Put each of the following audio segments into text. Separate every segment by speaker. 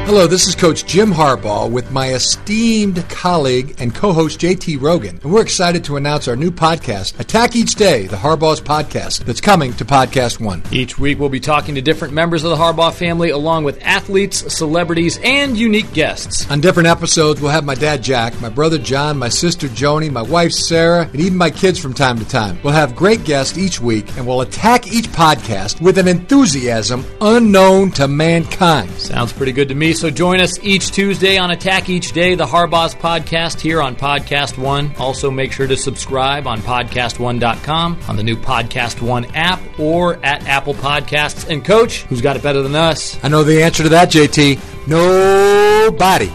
Speaker 1: Hello, this is Coach Jim Harbaugh with my esteemed colleague and co-host JT Rogan, and we're excited to announce our new podcast, Attack Each Day, the Harbaugh's Podcast, that's coming to Podcast One.
Speaker 2: Each week we'll be talking to different members of the Harbaugh family, along with athletes, celebrities, and unique guests.
Speaker 1: On different episodes, we'll have my dad Jack, my brother John, my sister Joni, my wife Sarah, and even my kids from time to time. We'll have great guests each week, and we'll attack each podcast with an enthusiasm unknown to mankind.
Speaker 2: Sounds pretty good to me. So join us each Tuesday on Attack Each Day, the Harbaugh's Podcast, here on Podcast One. Also, make sure to subscribe on PodcastOne.com, on the new Podcast One app, or at Apple Podcasts. And Coach, who's got it better than us?
Speaker 1: I know the answer to that, JT. Nobody.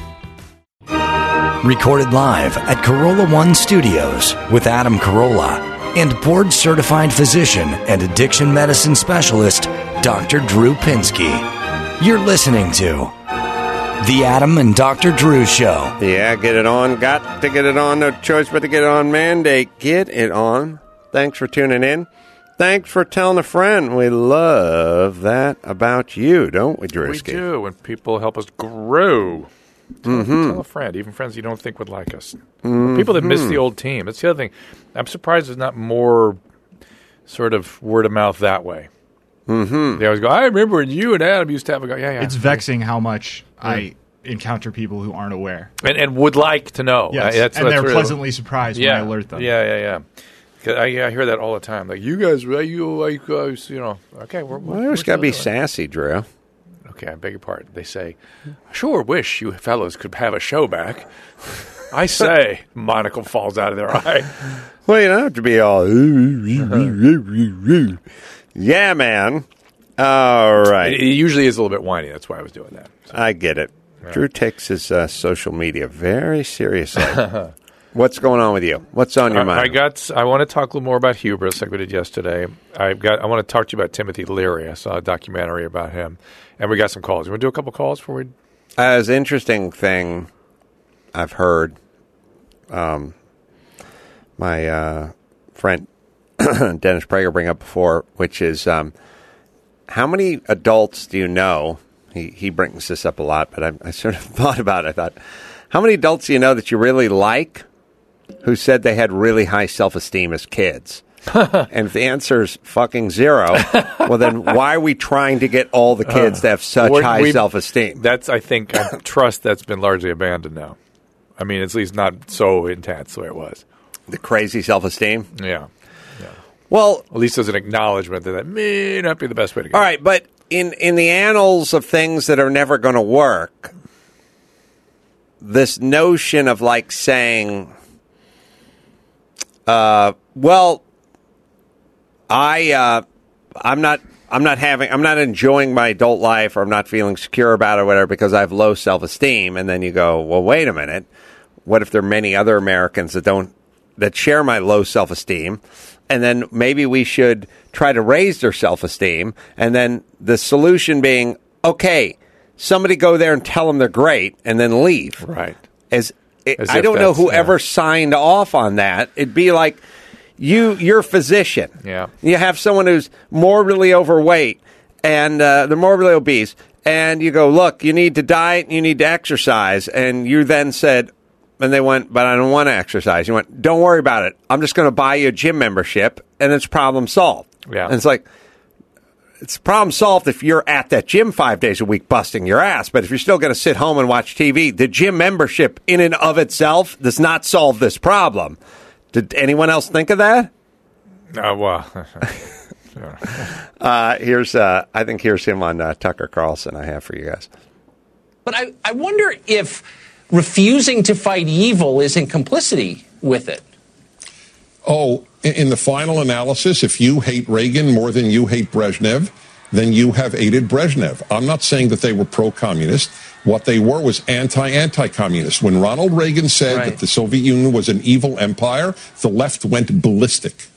Speaker 3: Recorded live at Corolla One Studios with Adam Carolla and board-certified physician and addiction medicine specialist, Dr. Drew Pinsky. You're listening to The Adam and Dr. Drew Show.
Speaker 4: Yeah, get it on. Got to get it on. No choice but to get it on. Mandate. Get it on. Thanks for tuning in. Thanks for telling a friend. We love that about you, don't we, Drewski?
Speaker 5: We do, when people help us grow. Tell a friend, even friends you don't think would like us. People that miss the old team. That's the other thing. I'm surprised there's not more sort of word of mouth that way. They always go, I remember when you and Adam used to have a go. Yeah.
Speaker 6: It's vexing how much I encounter people who aren't aware.
Speaker 5: And would like to know.
Speaker 6: Yes, and they're pleasantly surprised when I alert them.
Speaker 5: Yeah. I hear that all the time. Like, you guys, you know, okay.
Speaker 4: Well, I always got to be sassy, Drew.
Speaker 5: Okay, I beg your pardon. They say, I sure wish you fellows could have a show back. I say, monocle falls out of their eye.
Speaker 4: Well, you don't have to be all, yeah, man. All right.
Speaker 5: It usually is a little bit whiny. That's why I was doing that. So.
Speaker 4: I get it. Yeah. Drew takes his social media very seriously. What's going on with you? What's on your mind?
Speaker 5: I want to talk a little more about hubris like we did yesterday. I want to talk to you about Timothy Leary. I saw a documentary about him, and we got some calls. You want to do a couple calls before we?
Speaker 4: As interesting thing I've heard, my friend Dennis Prager bring up before, which is how many adults do you know? He brings this up a lot, but I sort of thought about it. I thought, how many adults do you know that you really like who said they had really high self-esteem as kids? And if the answer is fucking zero, well, then why are we trying to get all the kids to have such high self-esteem?
Speaker 5: That's, I think, trust that's been largely abandoned now. I mean, it's at least not so intense the way it was.
Speaker 4: The crazy self-esteem?
Speaker 5: Yeah.
Speaker 4: Well,
Speaker 5: at least there's an acknowledgement that may not be the best way to go.
Speaker 4: All right, but in the annals of things that are never going to work, this notion of like saying, well, I'm not enjoying my adult life, or I'm not feeling secure about it, or whatever, because I have low self-esteem. And then you go, well, wait a minute. What if there are many other Americans that share my low self-esteem? And then maybe we should try to raise their self-esteem. And then the solution being, okay, somebody go there and tell them they're great and then leave.
Speaker 5: Right.
Speaker 4: I don't know whoever signed off on that. It'd be like you're a physician.
Speaker 5: Yeah.
Speaker 4: You have someone who's morbidly overweight and they're morbidly obese. And you go, look, you need to diet, you need to exercise. And you then said, and they went, but I don't want to exercise. You went, don't worry about it. I'm just going to buy you a gym membership, and it's problem solved.
Speaker 5: Yeah.
Speaker 4: And it's like, it's problem solved if you're at that gym 5 days a week busting your ass. But if you're still going to sit home and watch TV, the gym membership in and of itself does not solve this problem. Did anyone else think of that?
Speaker 5: Well.
Speaker 4: Here's him on Tucker Carlson I have for you guys.
Speaker 7: But I wonder if refusing to fight evil is in complicity with it.
Speaker 8: Oh, in the final analysis, if you hate Reagan more than you hate Brezhnev, then you have aided Brezhnev. I'm not saying that they were pro-communist. What they were was anti-communist. When Ronald Reagan said that the Soviet Union was an evil empire, the left went ballistic.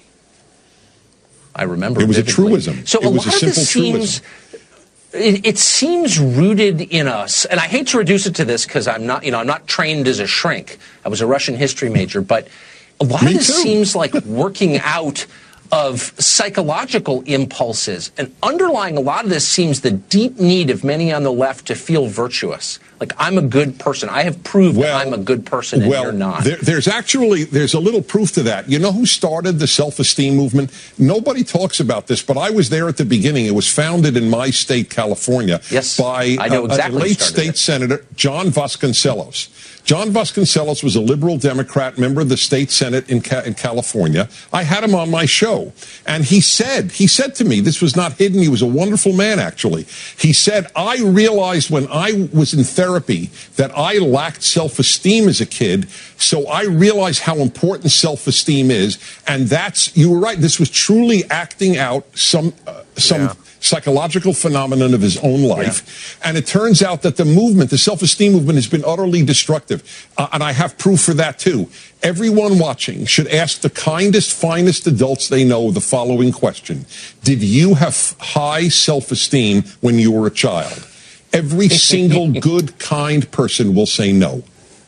Speaker 7: I remember
Speaker 8: it was
Speaker 7: vividly.
Speaker 8: a truism.
Speaker 7: So
Speaker 8: it was a simple truism.
Speaker 7: It seems rooted in us, and I hate to reduce it to this because I'm not trained as a shrink. I was a Russian history major, but a lot of this seems like working out of psychological impulses. And underlying a lot of this seems the deep need of many on the left to feel virtuous. Like, I'm a good person. I have proved that I'm a good person, and you're not.
Speaker 8: There's a little proof to that. You know who started the self-esteem movement? Nobody talks about this, but I was there at the beginning. It was founded in my state, California, by
Speaker 7: I know exactly
Speaker 8: a late state senator, John Vasconcellos. John Vasconcellos was a liberal Democrat, member of the state Senate in California. I had him on my show, and he said to me, this was not hidden, he was a wonderful man, actually. He said, I realized when I was in therapy that I lacked self-esteem as a kid, so I realized how important self-esteem is, and you were right, this was truly acting out some psychological phenomenon of his own life. And it turns out that the self-esteem movement, has been utterly destructive. And I have proof for that, too. Everyone watching should ask the kindest, finest adults they know the following question. Did you have high self-esteem when you were a child? Every single good, kind person will say no.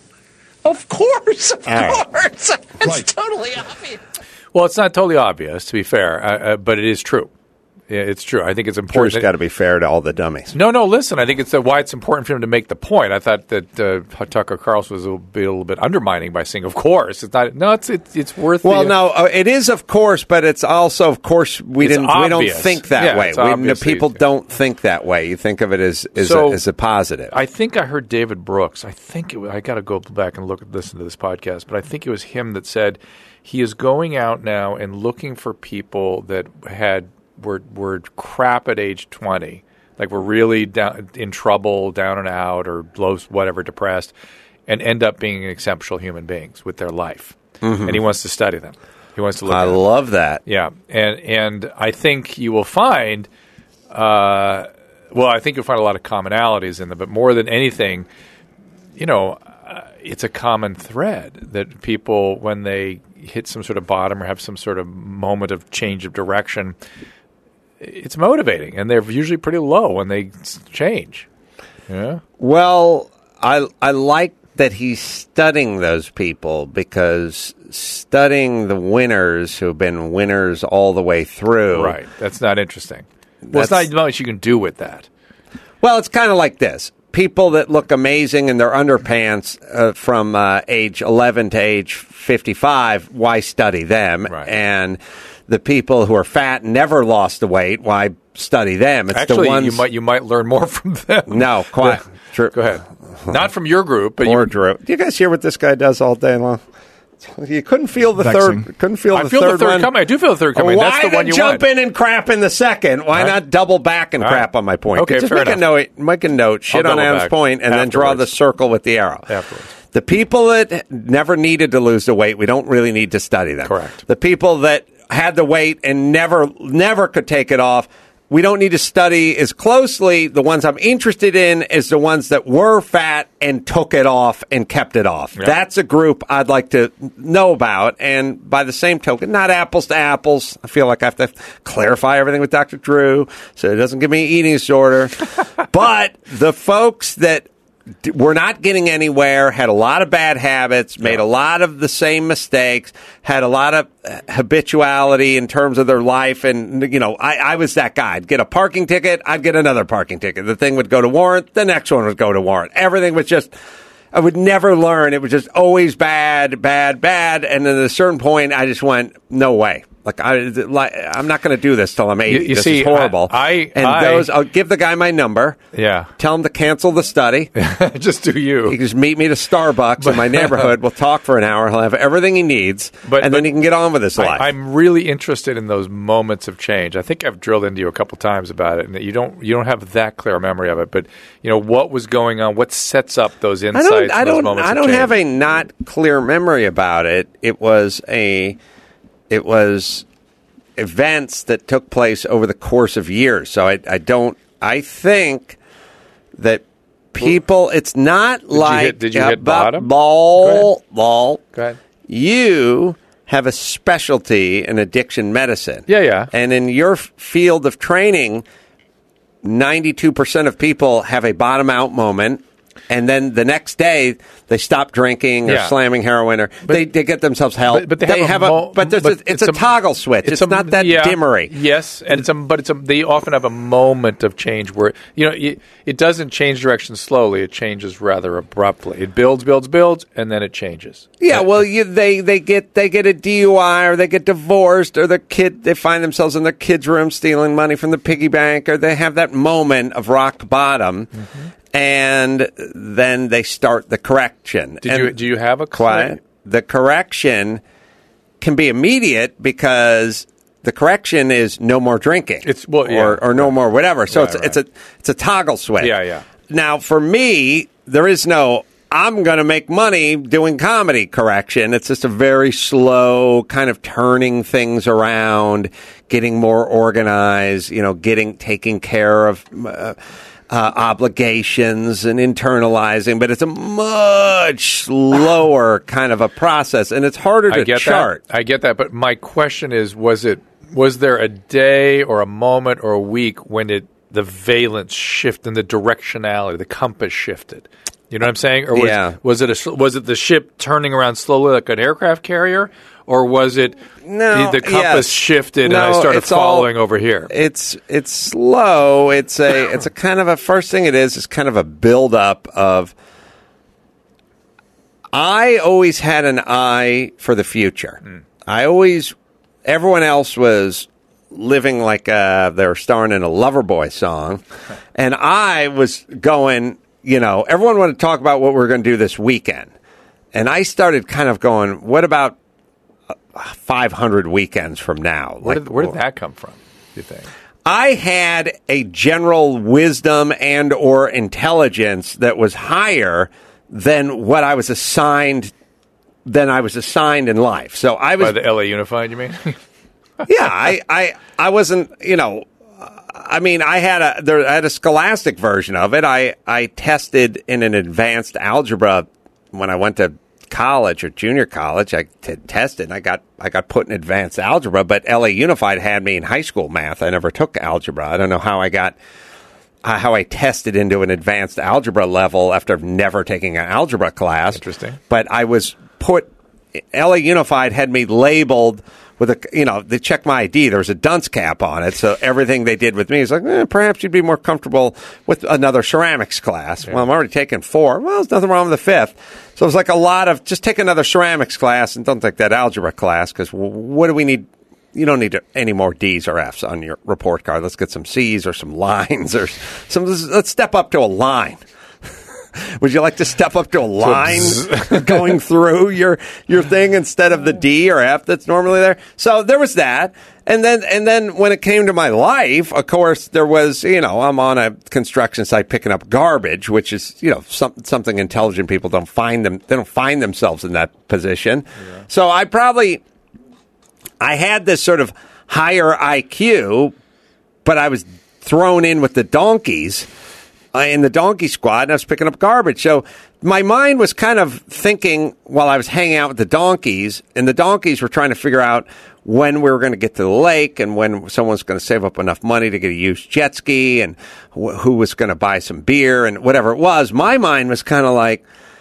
Speaker 7: Of course. It's totally obvious.
Speaker 5: Well, it's not totally obvious, to be fair, but it is true. Yeah, it's true. I think it's important.
Speaker 4: It's got to be fair to all the dummies.
Speaker 5: No, listen. I think it's why it's important for him to make the point. I thought that Tucker Carlson was a little bit undermining by saying, "Of course, it's not." No, it's worth.
Speaker 4: Well, it is, of course, but it's also, of course, we don't think that way. People don't think that way. You think of it as a positive.
Speaker 5: I think I heard David Brooks. I got to go back and listen to this podcast, but I think it was him that said he is going out now and looking for people that were crap at age 20, like were really in trouble, down and out, or whatever, depressed, and end up being exceptional human beings with their life. Mm-hmm. And he wants to study them. He wants to look at them. I
Speaker 4: love that.
Speaker 5: Yeah, and I think you will find, I think you'll find a lot of commonalities in them, but more than anything, it's a common thread that people, when they hit some sort of bottom or have some sort of moment of change of direction, it's motivating, and they're usually pretty low when they change. Yeah.
Speaker 4: Well, I like that he's studying those people, because studying the winners who've been winners all the way through. Right.
Speaker 5: That's not interesting. There's not much you can do with that.
Speaker 4: Well, it's kind of like this. People that look amazing in their underpants from age 11 to age 55, why study them? Right. And the people who are fat and never lost the weight, why study them? It's
Speaker 5: actually,
Speaker 4: the ones
Speaker 5: you might learn more from them.
Speaker 4: No, quite.
Speaker 5: Go ahead. Not from your group, but
Speaker 4: Drew. Do you guys hear what this guy does all day long? You couldn't feel the third. Couldn't feel the third one
Speaker 5: coming. I do feel the third coming.
Speaker 4: Why
Speaker 5: That's the one you
Speaker 4: jump in and crap in the second? Why not double back and crap on my point?
Speaker 5: Okay,
Speaker 4: just
Speaker 5: fair
Speaker 4: make a note, shit on Adam's point, and then draw the circle with the arrow.
Speaker 5: Afterwards.
Speaker 4: The people that never needed to lose the weight, we don't really need to study them.
Speaker 5: Correct.
Speaker 4: The people that had the weight and never could take it off, we don't need to study as closely. The ones I'm interested in is the ones that were fat and took it off and kept it off. Yeah. That's a group I'd like to know about. And by the same token, not apples to apples. I feel like I have to clarify everything with Dr. Drew so it doesn't give me an eating disorder. But the folks that were not getting anywhere, had a lot of bad habits, made a lot of the same mistakes, had a lot of habituality in terms of their life. And, I was that guy. I'd get a parking ticket, I'd get another parking ticket. The thing would go to warrant, the next one would go to warrant. Everything was just, I would never learn. It was just always bad, bad, bad. And then at a certain point, I just went, no way. I'm not going to do this till I'm 80. This is horrible. I'll give the guy my number.
Speaker 5: Yeah.
Speaker 4: Tell him to cancel the study.
Speaker 5: Just do you.
Speaker 4: He can just meet me at a Starbucks in my neighborhood. We'll talk for an hour. He'll have everything he needs, and then he can get on with his life.
Speaker 5: I'm really interested in those moments of change. I think I've drilled into you a couple times about it, and that you don't have that clear a memory of it. But what was going on? What sets up those insights?
Speaker 4: I don't have a not clear memory about it. It was events that took place over the course of years. So I think that people, it's not like...
Speaker 5: Did you hit bottom?
Speaker 4: Ball.
Speaker 5: Go ahead.
Speaker 4: You have a specialty in addiction medicine.
Speaker 5: Yeah.
Speaker 4: And in your field of training, 92% of people have a bottom-out moment and then the next day they stop drinking or slamming heroin, or they get themselves help.
Speaker 5: But they have
Speaker 4: it's a toggle switch. It's not that dimmery.
Speaker 5: Yes, and they often have a moment of change where it doesn't change direction slowly. It changes rather abruptly. It builds, and then it changes.
Speaker 4: Yeah, well, they get a DUI, or they get divorced, or they find themselves in their kid's room stealing money from the piggy bank, or they have that moment of rock bottom. Mm-hmm. And then they start the correction.
Speaker 5: Do you have a
Speaker 4: quiet? The correction can be immediate because the correction is no more drinking. Or no more whatever. So it's a toggle switch.
Speaker 5: Yeah.
Speaker 4: Now for me, there is no I'm going to make money doing comedy correction. It's just a very slow kind of turning things around, getting more organized, taking care of obligations and internalizing, but it's a much slower kind of a process, and it's harder to chart.
Speaker 5: I get that, but my question is, was there a day or a moment or a week when the valence shifted and the directionality, the compass shifted? You know what I'm saying? Or was it the ship turning around slowly like an aircraft carrier? Or was it the compass shifted and I started following over here?
Speaker 4: It's slow. It's a kind of a first thing. It is kind of a buildup of. I always had an eye for the future. Everyone else was living like they were starring in a Loverboy song, and I was going. Everyone wanted to talk about what we're going to do this weekend, and I started kind of going, what about 500 weekends from now?
Speaker 5: Where did that come from, do you think?
Speaker 4: I had a general wisdom and or intelligence that was higher than what I was assigned in life. So I was
Speaker 5: by the LA Unified, you mean?
Speaker 4: Yeah, I wasn't, I had a scholastic version of it. I tested in an advanced algebra when I went to college or junior college. I tested and I got put in advanced algebra, but LA Unified had me in high school math. I never took algebra. I don't know how I tested into an advanced algebra level after never taking an algebra class.
Speaker 5: Interesting.
Speaker 4: But I was LA Unified had me labeled with they checked my ID. There was a dunce cap on it. So everything they did with me is like, perhaps you'd be more comfortable with another ceramics class. Yeah. Well, I'm already taking 4. Well, there's nothing wrong with the 5th. So it was like a lot of just take another ceramics class and don't take that algebra class because what do we need? You don't need any more D's or F's on your report card. Let's get some C's or some lines or let's step up to a line. Would you like to step up to a line going through your thing instead of the D or F that's normally there? So there was that. And then when it came to my life, of course, there was, I'm on a construction site picking up garbage, which is, something intelligent people don't find themselves in that position. Yeah. So I had this sort of higher IQ, but I was thrown in with the donkeys. In the donkey squad, and I was picking up garbage. So my mind was kind of thinking while I was hanging out with the donkeys, and the donkeys were trying to figure out when we were going to get to the lake and when someone's going to save up enough money to get a used jet ski and who was going to buy some beer and whatever it was. My mind was kind of like,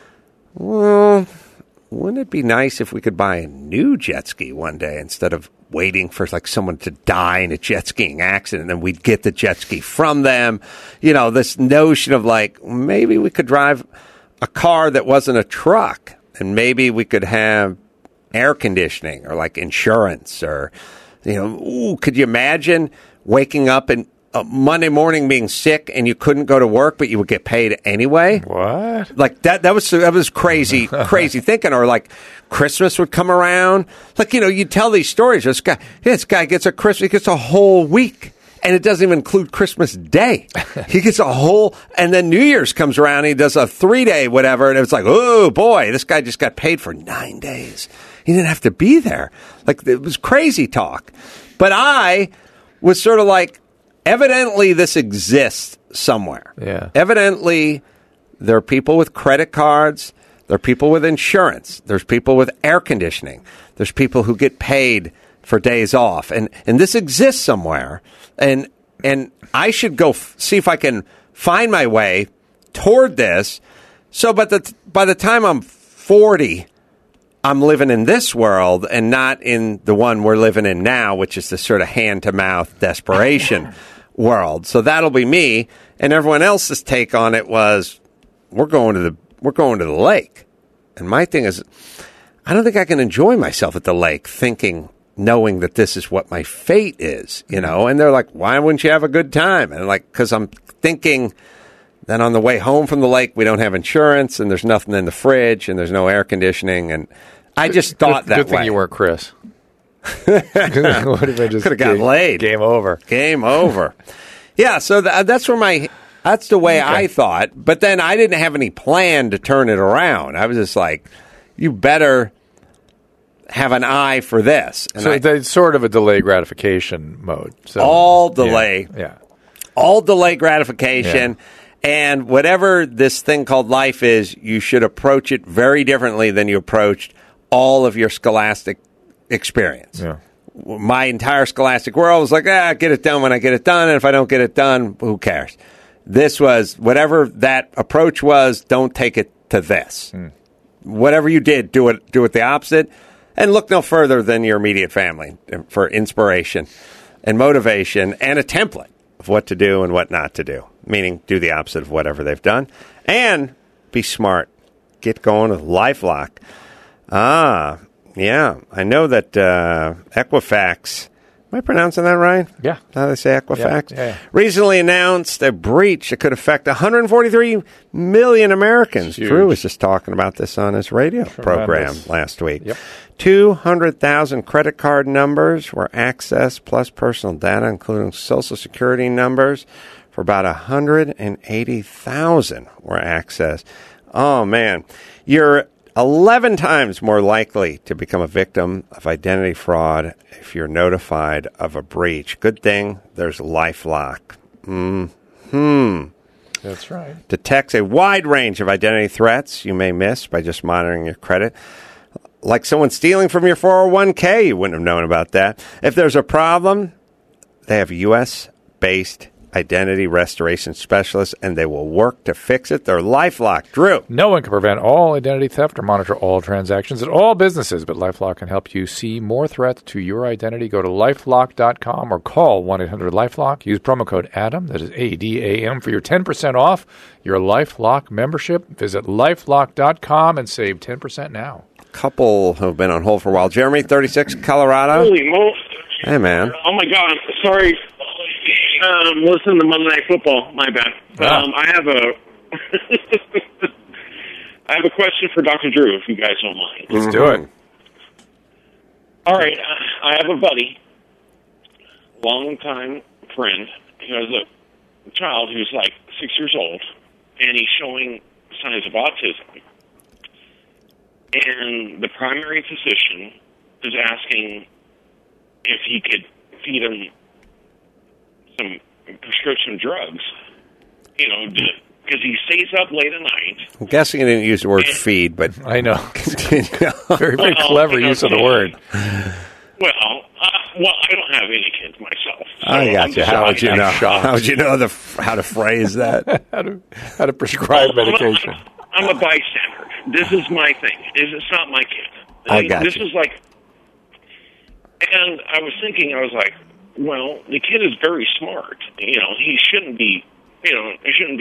Speaker 4: well, wouldn't it be nice if we could buy a new jet ski one day instead of waiting for someone to die in a jet skiing accident and then we'd get the jet ski from them. This notion of maybe we could drive a car that wasn't a truck and maybe we could have air conditioning or insurance or, could you imagine waking up and Monday morning being sick and you couldn't go to work, but you would get paid anyway?
Speaker 5: What?
Speaker 4: That was crazy thinking. Or Christmas would come around. You'd tell these stories. This guy gets he gets a whole week. And it doesn't even include Christmas Day. He gets a whole, and then New Year's comes around and he does a 3-day whatever. And it's like, oh boy, this guy just got paid for 9 days. He didn't have to be there. It was crazy talk. But I was sort of evidently, this exists somewhere.
Speaker 5: Yeah.
Speaker 4: Evidently, there are people with credit cards. There are people with insurance. There's people with air conditioning. There's people who get paid for days off. And this exists somewhere. And I should go see if I can find my way toward this. So, but by the time I'm 40, I'm living in this world and not in the one we're living in now, which is the sort of hand-to-mouth desperation world. So that'll be me, and everyone else's take on it was, we're going to the lake. And my thing is, I don't think I can enjoy myself at the lake knowing that this is what my fate is, you know. And they're like, why wouldn't you have a good time? And I'm like, because I'm thinking then on the way home from the lake, we don't have insurance, and there's nothing in the fridge, and there's no air conditioning, and I just thought that
Speaker 5: Good thing
Speaker 4: way.
Speaker 5: you weren't Chris. Could have
Speaker 4: got laid.
Speaker 5: Game over.
Speaker 4: Game over. Yeah, so that's the way I thought. But then I didn't have any plan to turn it around. I was just like, you better have an eye for this. And
Speaker 5: So it's sort of a delay gratification mode. So
Speaker 4: all delay.
Speaker 5: Yeah.
Speaker 4: All delay gratification.
Speaker 5: Yeah.
Speaker 4: And whatever this thing called life is, you should approach it very differently than you approached all of your scholastic experience.
Speaker 5: Yeah.
Speaker 4: My entire scholastic world was like, get it done when I get it done, and if I don't get it done, who cares? This was, whatever that approach was, don't take it to this. Whatever you did, do it the opposite, and look no further than your immediate family for inspiration and motivation and a template of what to do and what not to do, meaning do the opposite of whatever they've done, and be smart. Get going with LifeLock. Yeah, I know that Equifax, am I pronouncing that right?
Speaker 5: Yeah.
Speaker 4: How do they say Equifax?
Speaker 5: Yeah.
Speaker 4: Recently announced a breach that could affect 143 million Americans.
Speaker 5: Huge.
Speaker 4: Drew was just talking about this on his radio program last week.
Speaker 5: Yep.
Speaker 4: 200,000 credit card numbers were accessed, plus personal data, including Social Security numbers, for about 180,000 were accessed. Oh, man. You're 11 times more likely to become a victim of identity fraud if you're notified of a breach. Good thing there's LifeLock.
Speaker 5: That's right.
Speaker 4: Detects a wide range of identity threats you may miss by just monitoring your credit. Like someone stealing from your 401k, you wouldn't have known about that. If there's a problem, they have U.S.-based identity restoration specialists, and they will work to fix it. They're LifeLock. Drew.
Speaker 5: No one can prevent all identity theft or monitor all transactions at all businesses, but LifeLock can help you see more threats to your identity. Go to LifeLock.com or call 1-800-LifeLock. Use promo code ADAM, that is ADAM, for your 10% off your LifeLock membership. Visit LifeLock.com and save 10% now.
Speaker 4: Couple who've been on hold for a while. Jeremy, 36, Colorado.
Speaker 9: Holy moly.
Speaker 4: Hey, man.
Speaker 9: Oh, my God. Sorry. Listen to Monday Night Football. My bad. I have a question for Dr. Drew, if you guys don't mind.
Speaker 5: Let's do it.
Speaker 9: All right. I have a buddy, longtime friend, who has a child who's like 6 years old, and he's showing signs of autism. And the primary physician is asking if he could feed him some prescription drugs, you know, because he stays up late at night.
Speaker 4: I'm guessing you didn't use the word feed, but
Speaker 5: I know.
Speaker 4: continue.
Speaker 5: Very, very clever use of the word.
Speaker 9: Well, I don't have any kids myself. So
Speaker 4: I got you. How would you know? How would you know how to phrase that?
Speaker 5: how to prescribe medication.
Speaker 9: I'm a bystander. This is my thing. It's not my kid.
Speaker 4: I got
Speaker 9: this
Speaker 4: you.
Speaker 9: is like, and I was thinking, well, the kid is very smart. You know, he shouldn't be, given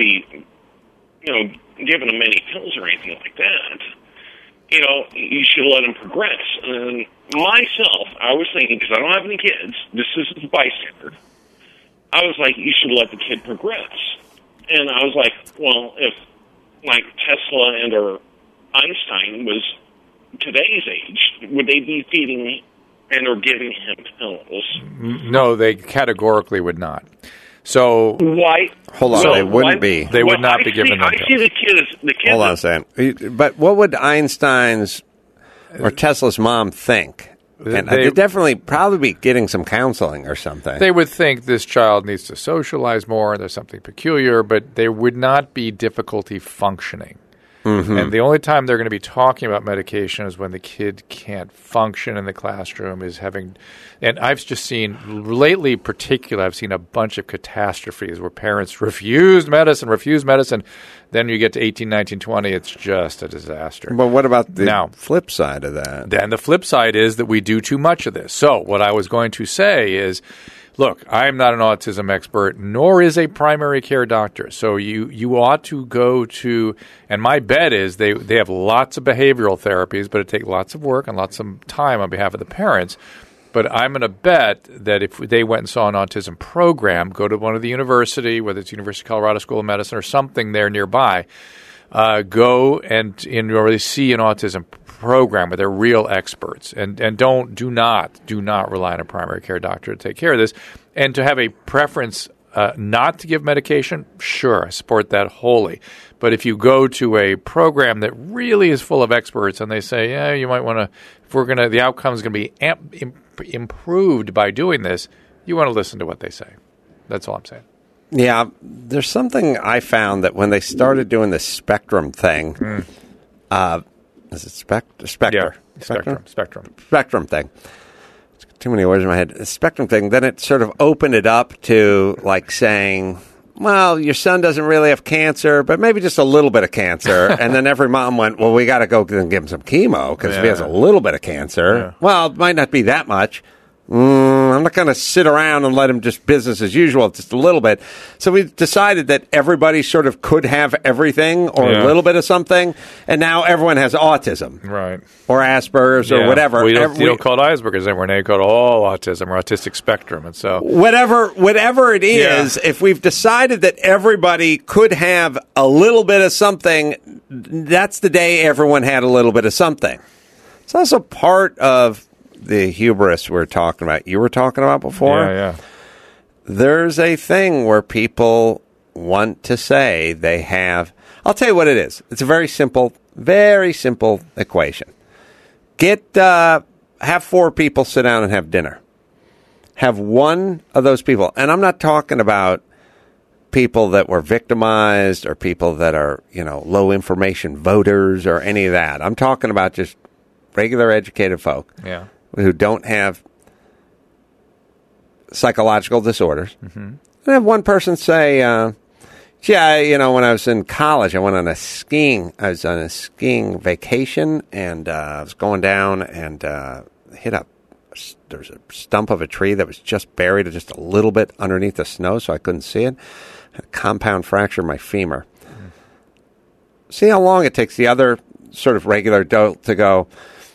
Speaker 9: him any pills or anything like that. You know, you should let him progress. And myself, I was thinking, because I don't have any kids, this is a bystander. I was like, you should let the kid progress. And I was like, well, if like Tesla and or Einstein was today's age, would they be feeding and or giving him pills?
Speaker 5: No, they categorically would not. So
Speaker 9: why?
Speaker 4: Hold on, they wouldn't be.
Speaker 5: They would not be given them
Speaker 9: I see the kid.
Speaker 4: Hold on a second. But what would Einstein's or Tesla's mom think? And they'd definitely probably be getting some counseling or something.
Speaker 5: They would think this child needs to socialize more, and there's something peculiar, but there would not be difficulty functioning. And the only time they're going to be talking about medication is when the kid can't function in the classroom, and I've just seen lately, particularly, I've seen a bunch of catastrophes where parents refuse medicine. Then you get to 18, 19, 20, it's just a disaster.
Speaker 4: But what about the flip side of that?
Speaker 5: Then the flip side is that we do too much of this. So what I was going to say is, look, I'm not an autism expert, nor is a primary care doctor. So you ought to go to, and my bet is they have lots of behavioral therapies, but it takes lots of work and lots of time on behalf of the parents. But I'm going to bet that if they went and saw an autism program, go to one of the university, whether it's University of Colorado School of Medicine or something there nearby, go and really see an autism program where they're real experts, and do not rely on a primary care doctor to take care of this. And to have a preference not to give medication, sure, I support that wholly. But if you go to a program that really is full of experts and they say, yeah, you might want to, the outcome is going to be improved by doing this, you want to listen to what they say. That's all I'm saying.
Speaker 4: Yeah, there's something I found that when they started doing the spectrum thing, is it Spectre?
Speaker 5: Yeah,
Speaker 4: Spectrum thing. Too many words in my head. The spectrum thing, then it sort of opened it up to like saying, well, your son doesn't really have cancer, but maybe just a little bit of cancer. And then every mom went, well, we got to go and give him some chemo because if he has a little bit of cancer, well, it might not be that much. I'm not going to sit around and let him just business as usual, just a little bit. So we decided that everybody sort of could have everything or a little bit of something, and now everyone has autism.
Speaker 5: Right.
Speaker 4: Or Asperger's or whatever.
Speaker 5: We don't call it Asperger's anymore. Now you call it all autism or autistic spectrum. And so
Speaker 4: whatever it is, if we've decided that everybody could have a little bit of something, that's the day everyone had a little bit of something. It's also part of the hubris we're talking about, you were talking about before.
Speaker 5: Yeah.
Speaker 4: There's a thing where people want to say they have. I'll tell you what it is. It's a very simple equation. Have 4 people sit down and have dinner. Have one of those people, and I'm not talking about people that were victimized or people that are, low information voters or any of that. I'm talking about just regular educated folk.
Speaker 5: Yeah.
Speaker 4: Who don't have psychological disorders. Mm-hmm. And have one person say, when I was in college, I was on a skiing vacation, and I was going down and there's a stump of a tree that was just buried just a little bit underneath the snow, so I couldn't see it. I had a compound fracture in my femur. Mm. See how long it takes the other sort of regular adult to go,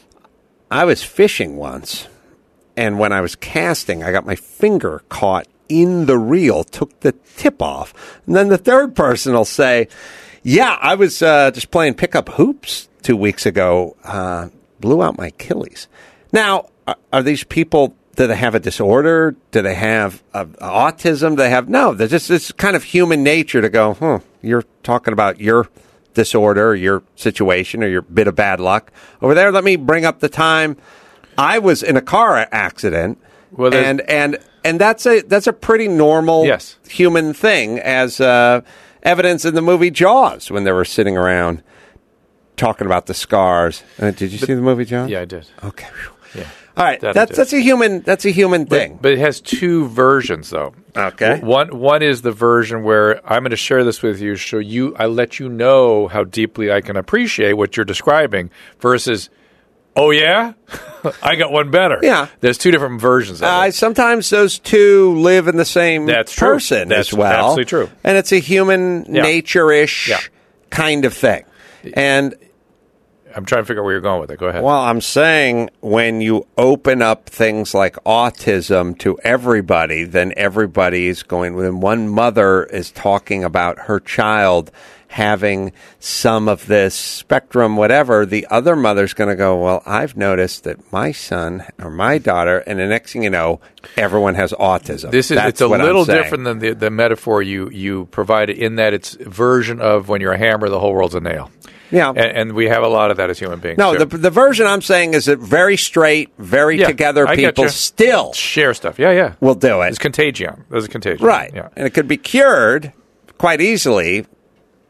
Speaker 4: I was fishing once, and when I was casting, I got my finger caught in the reel, took the tip off. And then the third person will say, yeah, I was just playing pickup hoops 2 weeks ago, blew out my Achilles. Now, are these people, do they have a disorder? Do they have autism? No, it's kind of human nature to go, you're talking about your disorder, your situation, or your bit of bad luck over there. Let me bring up the time I was in a car accident, and that's a pretty normal human thing, as evidence in the movie Jaws when they were sitting around talking about the scars. Did you see the movie Jaws?
Speaker 5: Yeah, I did.
Speaker 4: Okay.
Speaker 5: Yeah.
Speaker 4: All right, that's a human thing.
Speaker 5: But it has 2 versions, though.
Speaker 4: Okay.
Speaker 5: One is the version where I'm going to share this with you, so I let you know how deeply I can appreciate what you're describing, versus, oh yeah, I got one better.
Speaker 4: Yeah.
Speaker 5: There's 2 different versions of it.
Speaker 4: Sometimes those 2 live in the same person as well.
Speaker 5: That's absolutely true.
Speaker 4: And it's a human nature-ish kind of thing. And
Speaker 5: I'm trying to figure out where you're going with it. Go ahead.
Speaker 4: Well, I'm saying when you open up things like autism to everybody, then everybody's going. When one mother is talking about her child having some of this spectrum, whatever, the other mother's going to go, well, I've noticed that my son or my daughter, and the next thing you know, everyone has autism.
Speaker 5: It's a little different than the metaphor you provided, in that it's a version of when you're a hammer, the whole world's a nail.
Speaker 4: Yeah.
Speaker 5: And we have a lot of that as human beings.
Speaker 4: No, the version I'm saying is that very straight, very together people still
Speaker 5: share stuff. Yeah.
Speaker 4: Will do it.
Speaker 5: It's contagion. There's a contagion.
Speaker 4: Right.
Speaker 5: Yeah.
Speaker 4: And it could be cured quite easily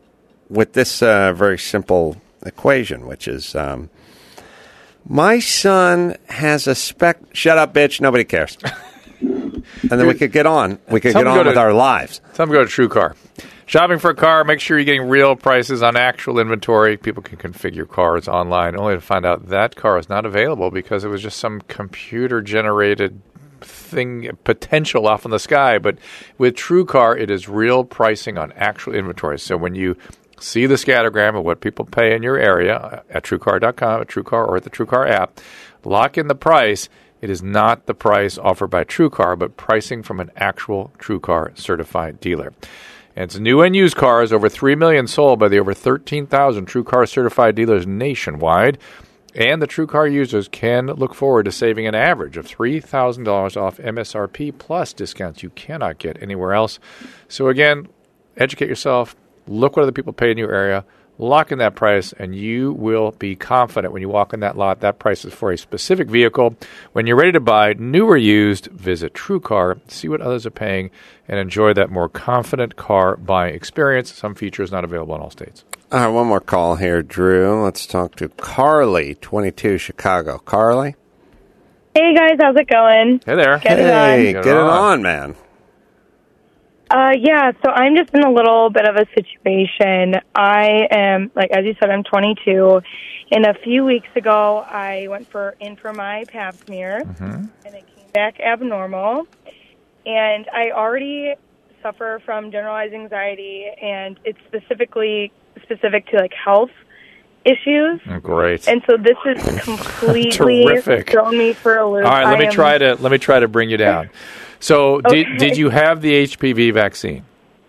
Speaker 4: with this very simple equation, which is my son has a Shut up, bitch. Nobody cares. And then we could get on. We could get on with our lives.
Speaker 5: Tell them to go to TrueCar. Shopping for a car, make sure you're getting real prices on actual inventory. People can configure cars online, only to find out that car is not available because it was just some computer-generated thing, potential off in the sky. But with TrueCar, it is real pricing on actual inventory. So when you see the scattergram of what people pay in your area at TrueCar.com, at TrueCar, or at the TrueCar app, lock in the price. It is not the price offered by TrueCar, but pricing from an actual TrueCar certified dealer. And it's new and used cars, over 3 million sold by the over 13,000 TrueCar certified dealers nationwide. And the TrueCar users can look forward to saving an average of $3,000 off MSRP plus discounts you cannot get anywhere else. So again, educate yourself, look what other people pay in your area, lock in that price, and you will be confident when you walk in that lot. That price is for a specific vehicle. When you're ready to buy, new or used, visit TrueCar, see what others are paying, and enjoy that more confident car buying experience. Some features not available in all states.
Speaker 4: One more call here, Drew. Let's talk to Carly, 22, Chicago. Carly?
Speaker 10: Hey, guys. How's it going?
Speaker 5: Hey there.
Speaker 10: Get
Speaker 4: it on, man.
Speaker 10: Yeah, so I'm just in a little bit of a situation. I am, like, as you said, I'm 22. And a few weeks ago, I went in for my pap smear, and it came back abnormal. And I already suffer from generalized anxiety, and it's specific to, like, health issues.
Speaker 5: Oh, great.
Speaker 10: And so this is completely thrown me for a loop.
Speaker 5: All right, let me try to bring you down. So,
Speaker 10: okay.
Speaker 5: did you have the HPV vaccine?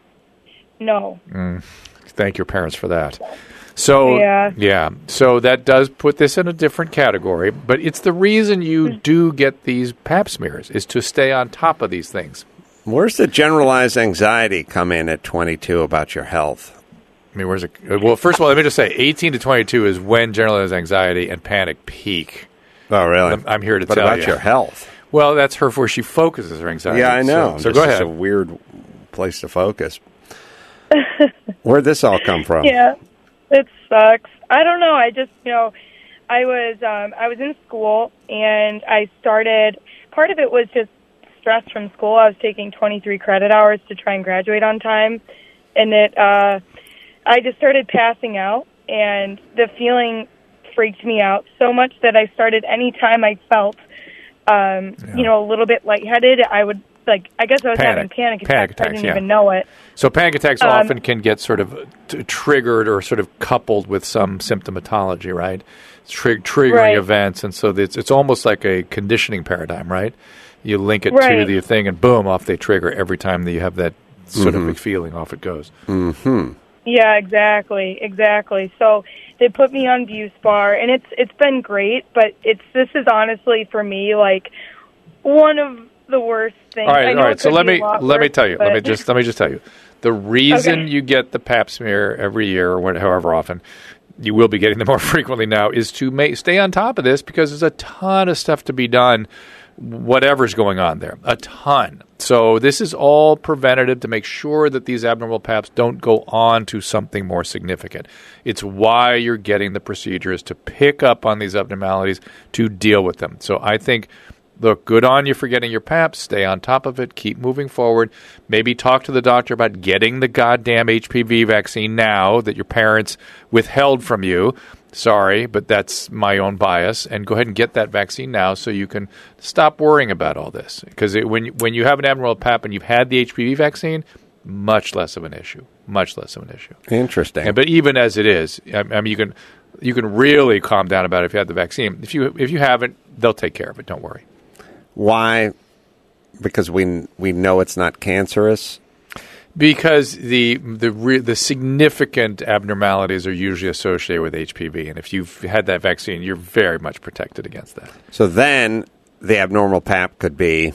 Speaker 10: No.
Speaker 5: Thank your parents for that. So, yeah. So that does put this in a different category, but it's the reason you do get these pap smears is to stay on top of these things.
Speaker 4: Where's the generalized anxiety come in at 22 about your health?
Speaker 5: I mean, where's it? Well, first of all, let me just say 18 to 22 is when generalized anxiety and panic peak.
Speaker 4: Oh, really?
Speaker 5: I'm here to tell you.
Speaker 4: What about your health?
Speaker 5: Well, that's where she focuses her anxiety.
Speaker 4: Yeah, I know.
Speaker 5: So go ahead.
Speaker 4: It's a weird place to focus. Where'd this all come from?
Speaker 10: Yeah, it sucks. I don't know. I just, I was in school, and I started, part of it was just stress from school. I was taking 23 credit hours to try and graduate on time, and I just started passing out, and the feeling freaked me out so much that I started, anytime I felt a little bit lightheaded, I would, I guess I was having panic attacks. I didn't even know it.
Speaker 5: So panic attacks often can get sort of triggered or sort of coupled with some symptomatology, right? Triggering events, and so it's almost like a conditioning paradigm, right? You link it to the thing, and boom, off they trigger every time that you have that sort of feeling, off it goes.
Speaker 4: Mm-hmm.
Speaker 10: Yeah, exactly. So they put me on Buspar, and it's been great, but this is honestly for me like one of the worst things.
Speaker 5: All right. So let me tell you. Let me just tell you. The reason you get the pap smear every year, or however often, you will be getting them more frequently now, is to stay on top of this because there's a ton of stuff to be done. Whatever's going on there, a ton. So this is all preventative to make sure that these abnormal paps don't go on to something more significant. It's why you're getting the procedures to pick up on these abnormalities, to deal with them. So I think, look, good on you for getting your paps. Stay on top of it. Keep moving forward. Maybe talk to the doctor about getting the goddamn HPV vaccine now that your parents withheld from you. Sorry, but that's my own bias. And go ahead and get that vaccine now so you can stop worrying about all this. Because when you have an abnormal pap and you've had the HPV vaccine, much less of an issue.
Speaker 4: Interesting.
Speaker 5: But even as it is, I mean, you can really calm down about it if you had the vaccine. If you haven't, they'll take care of it. Don't worry.
Speaker 4: Why? Because we know it's not cancerous.
Speaker 5: Because the significant abnormalities are usually associated with HPV, and if you've had that vaccine, you're very much protected against that.
Speaker 4: So then the abnormal pap could be?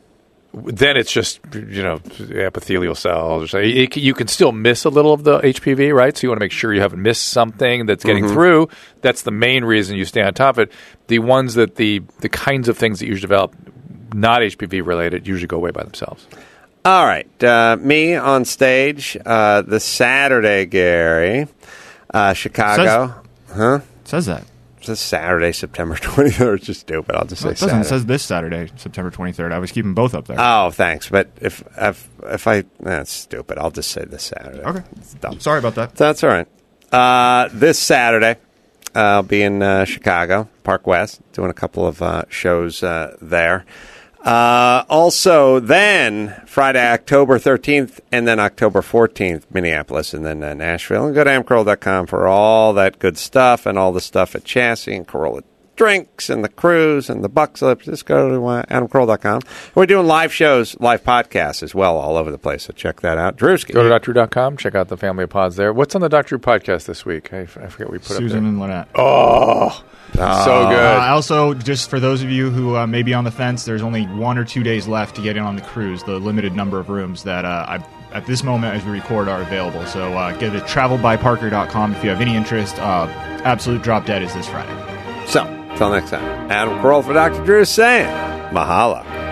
Speaker 5: Then it's just epithelial cells. You can still miss a little of the HPV, right? So you want to make sure you haven't missed something that's getting through. That's the main reason you stay on top of it. The ones that the kinds of things that usually develop, not HPV related, usually go away by themselves.
Speaker 4: All right. Me on stage the Saturday, Gary. Chicago.
Speaker 6: Says that.
Speaker 4: It says Saturday, September 23rd. It's just stupid. I'll just say Saturday.
Speaker 6: It says this Saturday, September 23rd. I was keeping both up there.
Speaker 4: Oh, thanks. But if that's stupid. I'll just say this Saturday.
Speaker 6: Okay.
Speaker 4: It's dumb.
Speaker 6: Sorry about that.
Speaker 4: That's all right. This Saturday, I'll be in Chicago, Park West, doing a couple of shows there. Also, then Friday, October 13th, and then October 14th, Minneapolis, and then Nashville. And go to AdamCarolla.com for all that good stuff and all the stuff at Chassis and Carolla Drinks and the cruise and the buck slips. Just go to AdamCarolla.com. We're doing live shows, live podcasts as well all over the place, so check that out. Drewski.
Speaker 5: Go to DrDrew.com. Check out the family of pods there. What's on the Dr. Drew podcast this week? I forget we put
Speaker 6: Susan
Speaker 5: up there.
Speaker 6: and Lynette.
Speaker 5: Oh, so good.
Speaker 6: Also, just for those of you who may be on the fence, there's only 1 or 2 days left to get in on the cruise. The limited number of rooms that at this moment as we record are available. So get to travelbyparker.com if you have any interest. Absolute drop dead is this Friday.
Speaker 4: So, until next time, Adam Carolla for Dr. Drew saying mahalo.